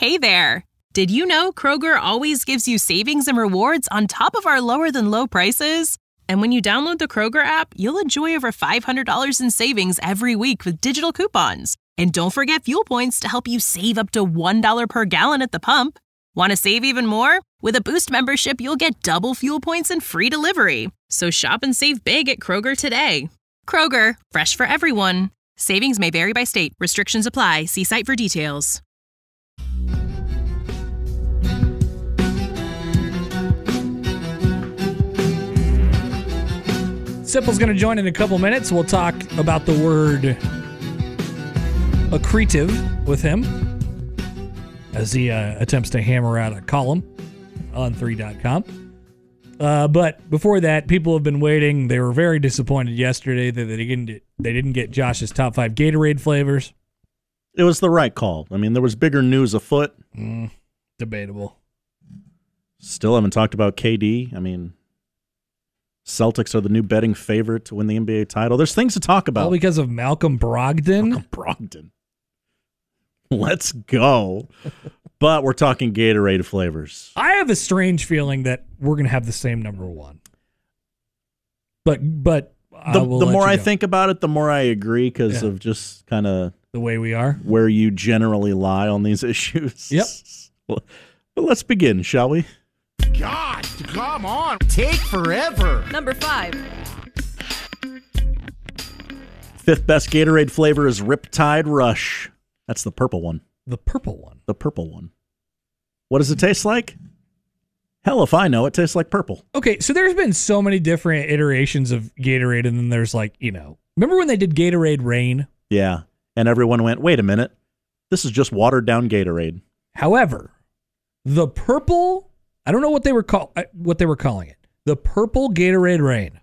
Hey there! Did you know Kroger always gives you savings and rewards on top of our lower-than-low prices? And when you download the Kroger app, you'll enjoy over $500 in savings every week with digital coupons. And don't forget fuel points to help you save up to $1 per gallon at the pump. Want to save even more? With a Boost membership, you'll get double fuel points and free delivery. So shop and save big at Kroger today. Kroger, fresh for everyone. Savings may vary by state. Restrictions apply. See site for details. Simple's going to join in a couple minutes. We'll talk about the word accretive with him as he attempts to hammer out a column on 3.com. But before that, people have been waiting. They were very disappointed yesterday that they didn't get Josh's top 5 Gatorade flavors. It was the right call. I mean, there was bigger news afoot. Debatable. Still haven't talked about KD. I mean, Celtics are the new betting favorite to win the NBA title. There's things to talk about. All because of Malcolm Brogdon? Malcolm Brogdon. Let's go. But we're talking Gatorade flavors. I have a strange feeling that we're going to have the same number 1. But the more I think about it, the more I agree because of just kind of the way we are, where you generally lie on these issues. Yep. Well, let's begin, shall we? God, come on. Take forever. Number 5. 5th best Gatorade flavor is Riptide Rush. That's the purple one. The purple one. The purple one. What does it taste like? Hell if I know. It tastes like purple. Okay, so there's been so many different iterations of Gatorade, and then there's remember when they did Gatorade Rain? Yeah, and everyone went, wait a minute. This is just watered down Gatorade. However, the purple, I don't know what they were calling it. The purple Gatorade Rain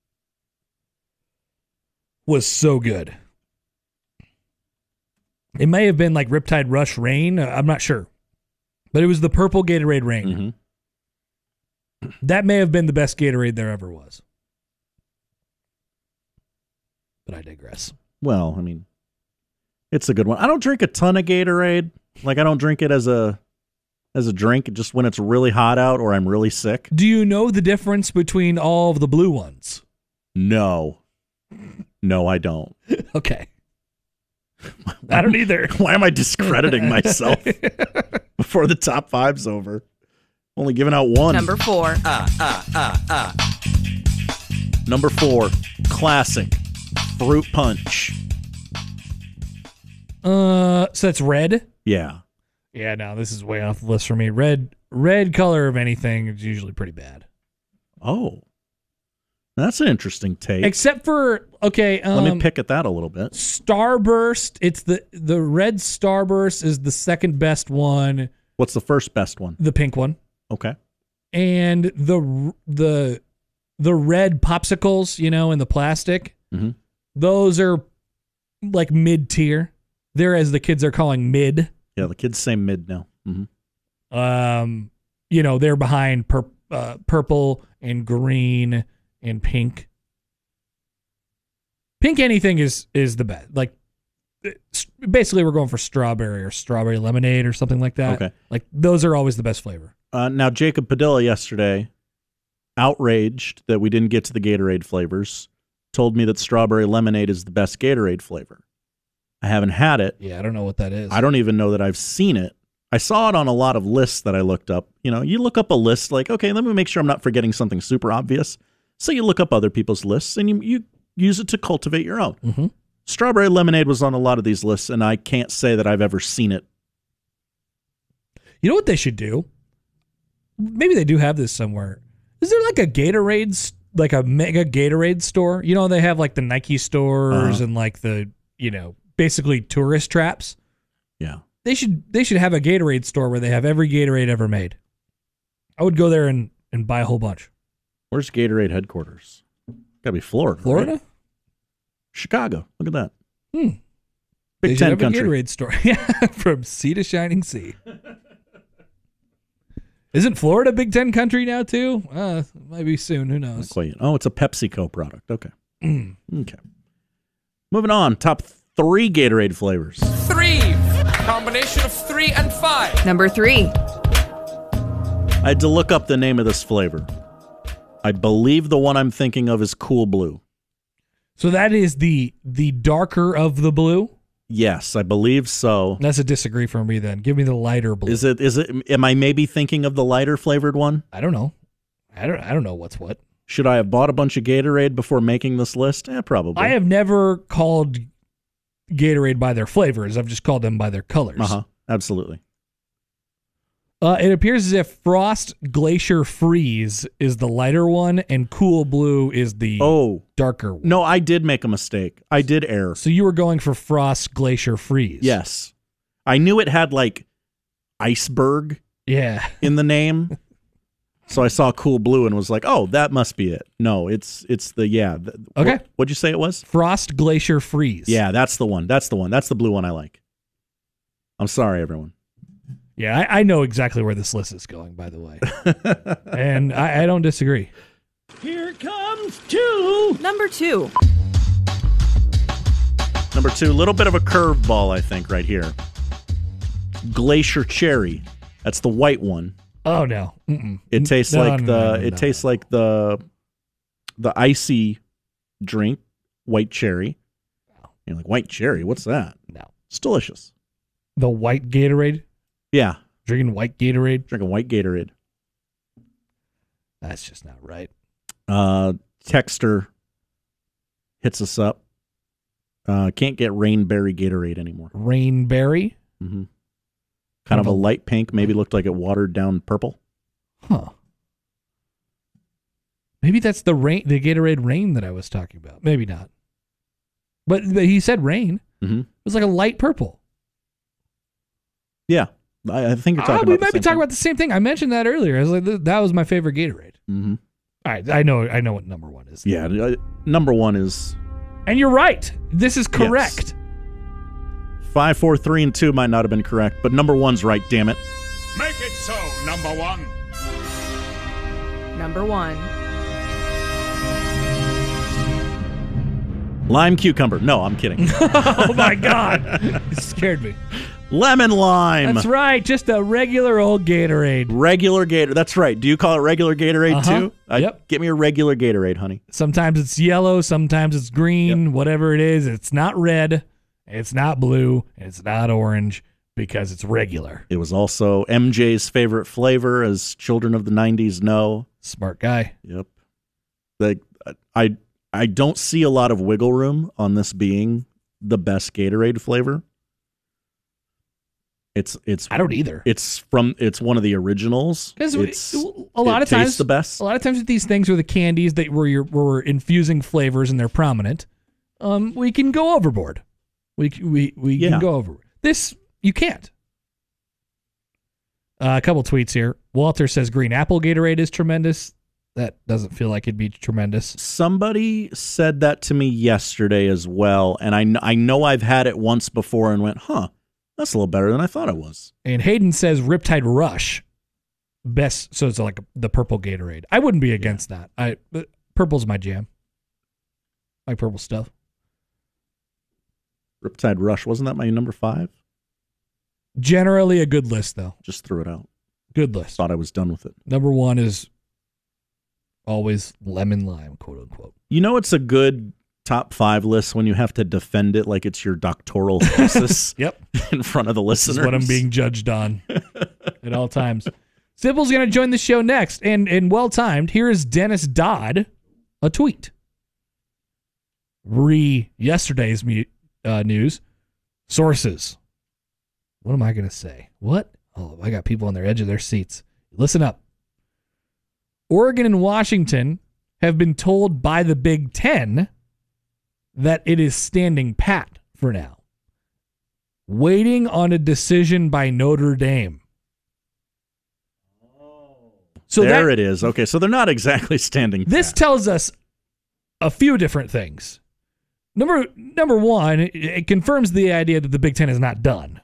was so good. It may have been like Riptide Rush Rain. I'm not sure. But it was the purple Gatorade Rain. Mm-hmm. That may have been the best Gatorade there ever was. But I digress. Well, I mean, it's a good one. I don't drink a ton of Gatorade. Like, I don't drink it as a drink just when it's really hot out or I'm really sick. Do you know the difference between all of the blue ones? No. No, I don't. Okay. I don't either. Why am I discrediting myself before the top 5's over? Only giving out one. Number 4. Number 4, classic fruit punch. So that's red? Yeah. Yeah, no, this is way off the list for me. Red color of anything is usually pretty bad. Oh. That's an interesting take. Except for, okay. Let me pick at that a little bit. Starburst. It's the red Starburst is the second best one. What's the first best one? The pink one. Okay. And the red popsicles, in the plastic. Mm-hmm. Those are like mid-tier. They're, as the kids are calling, mid. Yeah, the kids say mid now. Mm-hmm. They're behind purple and green and pink. Pink anything is the best. Like, basically, we're going for strawberry or strawberry lemonade or something like that. Okay. Like, those are always the best flavor. Now, Jacob Padilla yesterday, outraged that we didn't get to the Gatorade flavors, told me that strawberry lemonade is the best Gatorade flavor. I haven't had it. Yeah, I don't know what that is. I don't even know that I've seen it. I saw it on a lot of lists that I looked up. You look up a list like, okay, let me make sure I'm not forgetting something super obvious. So you look up other people's lists and you use it to cultivate your own. Mm-hmm. Strawberry lemonade was on a lot of these lists, and I can't say that I've ever seen it. You know what they should do? Maybe they do have this somewhere. Is there like a Gatorade, like a mega Gatorade store? They have like the Nike stores and like the, basically tourist traps. Yeah. They should have a Gatorade store where they have every Gatorade ever made. I would go there and buy a whole bunch. Where's Gatorade headquarters? Gotta be Florida. Florida? Right? Chicago. Look at that. Big Ten country. A Gatorade store. Yeah, from sea to shining sea. Isn't Florida Big Ten country now too? Maybe soon. Who knows? Oh, it's a PepsiCo product. Okay. Okay. Moving on. Top 3 Gatorade flavors. 3. Combination of 3 and 5. Number 3. I had to look up the name of this flavor. I believe the one I'm thinking of is Cool Blue. So that is the darker of the blue? Yes, I believe so. That's a disagree for me then. Give me the lighter blue. Is it am I maybe thinking of the lighter flavored one? I don't know. I don't know what's what. Should I have bought a bunch of Gatorade before making this list? Probably. I have never called Gatorade by their flavors. I've just called them by their colors. Absolutely. It appears as if Frost Glacier Freeze is the lighter one and Cool Blue is the darker one. No, I did make a mistake. I did err. So you were going for Frost Glacier Freeze. Yes. I knew it had like iceberg in the name. So I saw Cool Blue and was like, oh, that must be it. No, it's the. Okay. What'd you say it was? Frost Glacier Freeze. Yeah, that's the one. That's the blue one I like. I'm sorry, everyone. Yeah, I know exactly where this list is going, by the way. And I don't disagree. Here comes 2. Number 2. Number 2, a little bit of a curveball, I think, right here. Glacier Cherry. That's the white one. Oh no! It tastes tastes like the icy drink, white cherry. You're like, white cherry? What's that? No, it's delicious. The white Gatorade. Yeah, drinking white Gatorade. Drinking white Gatorade. That's just not right. Texter hits us up. Can't get Rainberry Gatorade anymore. Rainberry? Mm-hmm. Kind of a light pink, maybe looked like it watered down purple. Huh. Maybe that's the Gatorade Rain that I was talking about. Maybe not. But he said rain. Mm-hmm. It was like a light purple. Yeah. I think you're talking about we might be talking about the same thing. I mentioned that earlier. I was like, that was my favorite Gatorade. Mm-hmm. All right, I know what number 1 is. Yeah, number 1 is... And you're right. This is correct. Yes. 5, 4, 3, and 2 might not have been correct, but number 1's right, damn it. Make it so, number 1. Number 1. Lime cucumber. No, I'm kidding. Oh, my God. You scared me. Lemon lime. That's right. Just a regular old Gatorade. Regular Gatorade. That's right. Do you call it regular Gatorade too? Yep. Get me a regular Gatorade, honey. Sometimes it's yellow. Sometimes it's green. Whatever it is. It's not red. It's not blue. It's not orange because it's regular. It was also MJ's favorite flavor, as children of the 90s know. Smart guy. Yep. I don't see a lot of wiggle room on this being the best Gatorade flavor. It's I don't either. It's one of the originals. Because a lot of times the best. A lot of times with these things, or the candies that where we're infusing flavors and they're prominent, we can go overboard. We can go overboard. This you can't. A couple tweets here. Walter says green apple Gatorade is tremendous. That doesn't feel like it'd be tremendous. Somebody said that to me yesterday as well, and I know I've had it once before and went, huh. That's a little better than I thought it was. And Hayden says Riptide Rush, best. So it's like the purple Gatorade. I wouldn't be against that. But purple's my jam. I like purple stuff. Riptide Rush, wasn't that my number 5? Generally a good list, though. Just threw it out. Good list. Thought I was done with it. Number 1 is always lemon lime, quote unquote. You know, it's a good top 5 list when you have to defend it like it's your doctoral thesis. Yep. In front of the listeners. This is what I'm being judged on at all times. Sybil's going to join the show next, and well-timed, here is Dennis Dodd, a tweet. Yesterday's news. Sources. What am I going to say? What? Oh, I got people on their edge of their seats. Listen up. Oregon and Washington have been told by the Big Ten that it is standing pat for now, waiting on a decision by Notre Dame. So there it is. Okay, so they're not exactly standing pat. This tells us a few different things. Number 1, it confirms the idea that the Big Ten is not done.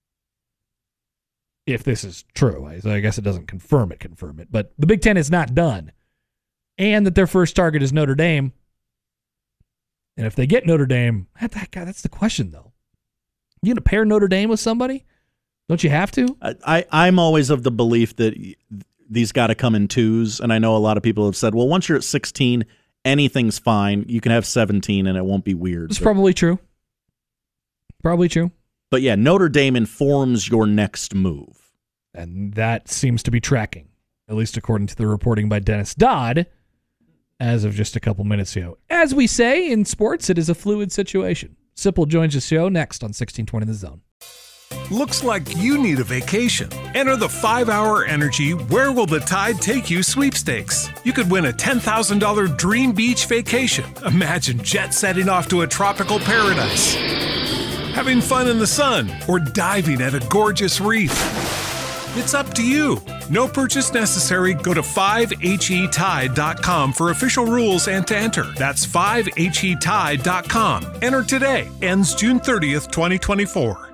If this is true, I guess it doesn't confirm it, but the Big Ten is not done. And that their first target is Notre Dame. And if they get Notre Dame, that's the question, though. You going to pair Notre Dame with somebody? Don't you have to? I'm always of the belief that these got to come in twos, and I know a lot of people have said, well, once you're at 16, anything's fine. You can have 17, and it won't be weird. It's probably true. Probably true. But yeah, Notre Dame informs your next move. And that seems to be tracking, at least according to the reporting by Dennis Dodd, as of just a couple minutes ago. As we say in sports, it is a fluid situation. Sipple joins the show next on 1620 The Zone. Looks like you need a vacation. Enter the 5-Hour Energy Where Will the Tide Take You sweepstakes. You could win a $10,000 dream beach vacation. Imagine jet setting off to a tropical paradise, having fun in the sun, or diving at a gorgeous reef. It's up to you. No purchase necessary. Go to 5HETide.com for official rules and to enter. That's 5HETide.com. Enter today. Ends June 30th, 2024.